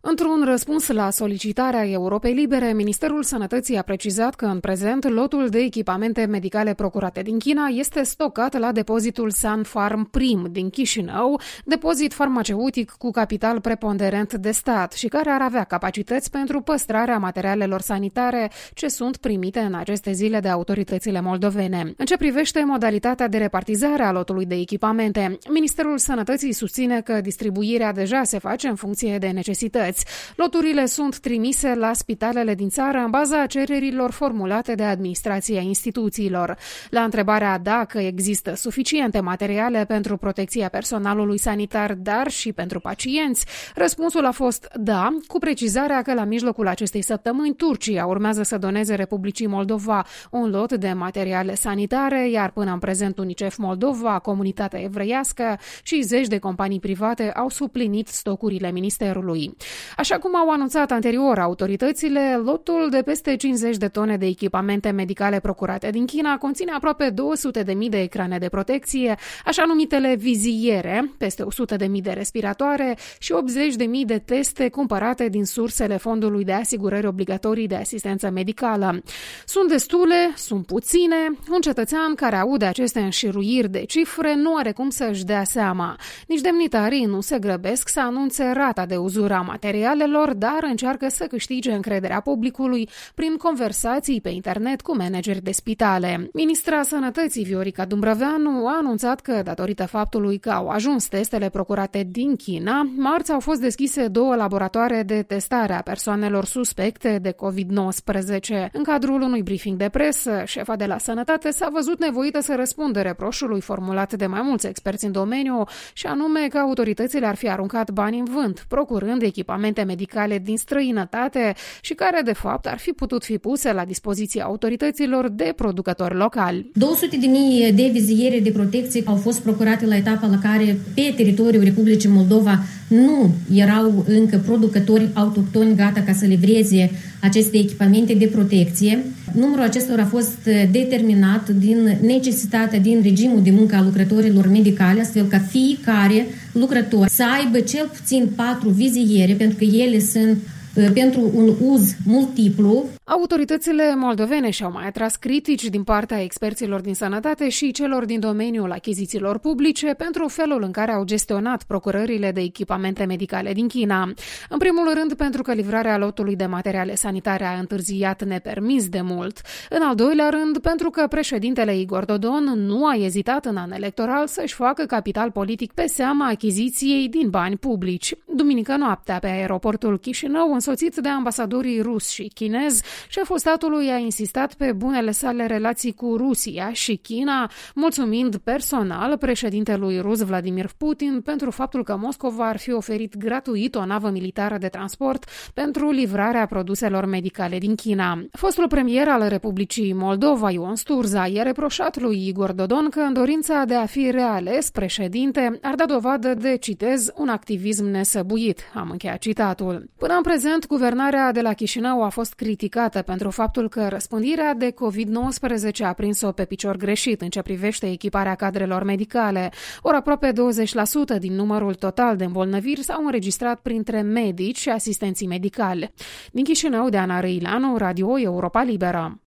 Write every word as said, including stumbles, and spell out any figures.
Într-un răspuns la solicitarea Europei Libere, Ministerul Sănătății a precizat că în prezent lotul de echipamente medicale procurate din China este stocat la depozitul Sanfarm Prim din Chișinău, depozit farmaceutic cu capital preponderent de stat și care ar avea capacități pentru păstrarea materialelor sanitare ce sunt primite în aceste zile de autoritățile moldovene. În ce privește modalitatea de repartizare a lotului de echipamente, Ministerul Sănătății susține că distribuirea deja se face în funcție de necesități. Loturile sunt trimise la spitalele din țară în baza cererilor formulate de administrația instituțiilor. La întrebarea dacă există suficiente materiale pentru protecția personalului sanitar, dar și pentru pacienți, răspunsul a fost da, cu precizarea că la mijlocul acestei săptămâni Turcia urmează să doneze Republicii Moldova un lot de materiale sanitare, iar până în prezent UNICEF Moldova, comunitatea evreiască și zeci de companii private au suplinit stocurile ministerului. Așa cum au anunțat anterior autoritățile, lotul de peste cincizeci de tone de echipamente medicale procurate din China conține aproape două sute de mii de ecrane de protecție, așa numitele viziere, peste o sută de mii de respiratoare și optzeci de mii de teste cumpărate din sursele Fondului de Asigurări Obligatorii de Asistență Medicală. Sunt destule, sunt puține, un cetățean care aude aceste înșiruiri de cifre nu are cum să-și dea seama. Nici demnitarii nu se grăbesc să anunțe rata de uzură a materialelor, dar încearcă să câștige încrederea publicului prin conversații pe internet cu manageri de spitale. Ministra Sănătății Viorica Dumbrăveanu a anunțat că, datorită faptului că au ajuns testele procurate din China, marți au fost deschise două laboratoare de testare a persoanelor suspecte de covid nouăsprezece. În cadrul unui briefing de presă, șefa de la Sănătate s-a văzut nevoită să răspundă reproșului formulat de mai mulți experți în domeniu, și anume că autoritățile ar fi aruncat bani în vânt, procurând echipamente medicale din străinătate și care, de fapt, ar fi putut fi puse la dispoziția autorităților de producători locali. două sute de mii de viziere de protecție au fost procurate la etapa la care pe teritoriul Republicii Moldova nu erau încă producători autohtoni gata ca să livreze aceste echipamente de protecție. Numărul acestor a fost determinat din necesitatea din regimul de muncă a lucrătorilor medicali, astfel ca fiecare lucrător să aibă cel puțin patru viziere, pentru că ele sunt pentru un uz multiplu. Autoritățile moldovene și-au mai atras critici din partea experților din sănătate și celor din domeniul achizițiilor publice pentru felul în care au gestionat procurările de echipamente medicale din China. În primul rând pentru că livrarea lotului de materiale sanitare a întârziat nepermis de mult. În al doilea rând pentru că președintele Igor Dodon nu a ezitat în an electoral să-și facă capital politic pe seama achiziției din bani publici. Duminică noaptea, pe aeroportul Chișinău, însoțit de ambasadorii rus și chinez, șeful statului a insistat pe bunele sale relații cu Rusia și China, mulțumind personal președintelui rus Vladimir Putin pentru faptul că Moscova ar fi oferit gratuit o navă militară de transport pentru livrarea produselor medicale din China. Fostul premier al Republicii Moldova, Ion Sturza, i-a reproșat lui Igor Dodon că în dorința de a fi reales președinte ar da dovadă de, citez, un activism nesăbuit. Am încheiat citatul. Până în prezent, guvernarea de la Chișinău a fost criticată pentru faptul că răspândirea de covid nouăsprezece a prins-o pe picior greșit în ce privește echiparea cadrelor medicale. Ori aproape douăzeci la sută din numărul total de îmbolnăviri s-au înregistrat printre medici și asistenții medicali. Din Chișinău, Deana Răileanu, Radio Europa Liberă.